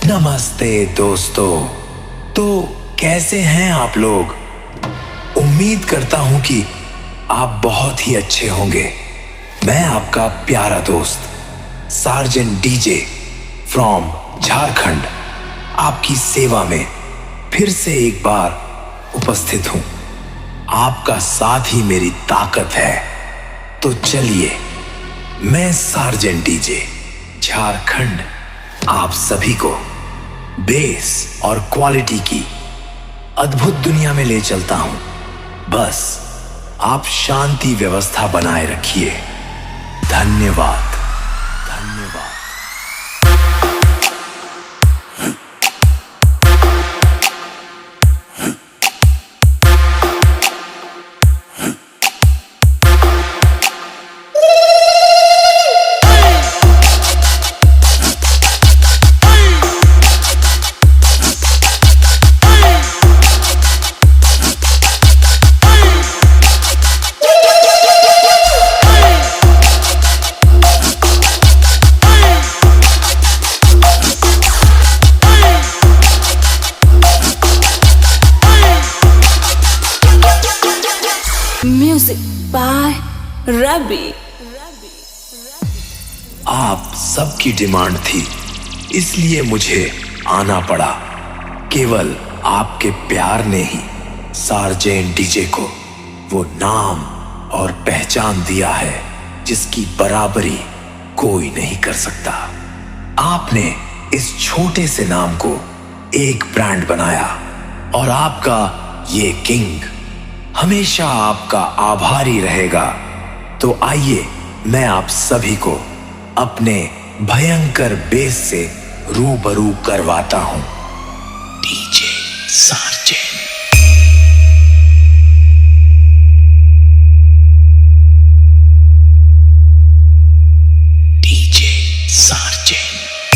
नमस्ते दोस्तों। तो कैसे हैं आप लोग? उम्मीद करता हूं कि आप बहुत ही अच्छे होंगे। मैं आपका प्यारा दोस्त सार्जेंट डीजे फ्रॉम झारखंड आपकी सेवा में फिर से एक बार उपस्थित हूं। आपका साथ ही मेरी ताकत है। तो चलिए, मैं सार्जेंट डीजे झारखंड आप सभी को बेस और क्वालिटी की अद्भुत दुनिया में ले चलता हूं। बस आप शांति व्यवस्था बनाए रखिए। धन्यवाद। धन्यवाद। Music by Rabi। आप सबकी डिमांड थी, इसलिए मुझे आना पड़ा। केवल आपके प्यार ने ही सार्जेंट डीजे को वो नाम और पहचान दिया है जिसकी बराबरी कोई नहीं कर सकता। आपने इस छोटे से नाम को एक ब्रांड बनाया और आपका ये किंग हमेशा आपका आभारी रहेगा। तो आइए, मैं आप सभी को अपने भयंकर बेस से रूबरू करवाता हूं। DJ sergeant. DJ sergeant.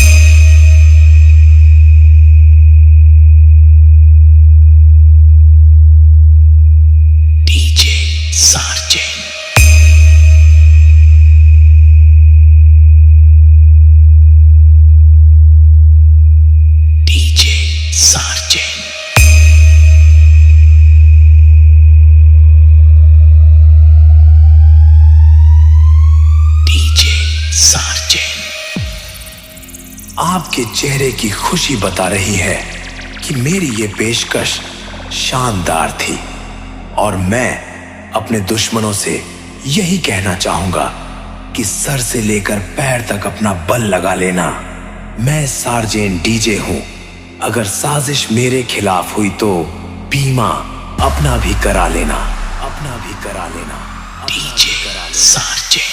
DJ sergeant. DJ sergeant. DJ sergeant. आपके चेहरे की खुशी बता रही है कि मेरी ये पेशकश शानदार थी और मैं अपने दुश्मनों से यही कहना चाहूंगा कि सर से लेकर पैर तक अपना बल लगा लेना। मैं सार्जेंट डीजे हूं। अगर साजिश मेरे खिलाफ हुई तो बीमा अपना भी करा लेना। अपना भी करा लेना। DJ sergeant.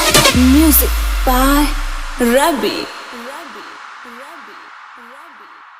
Music by Rabi।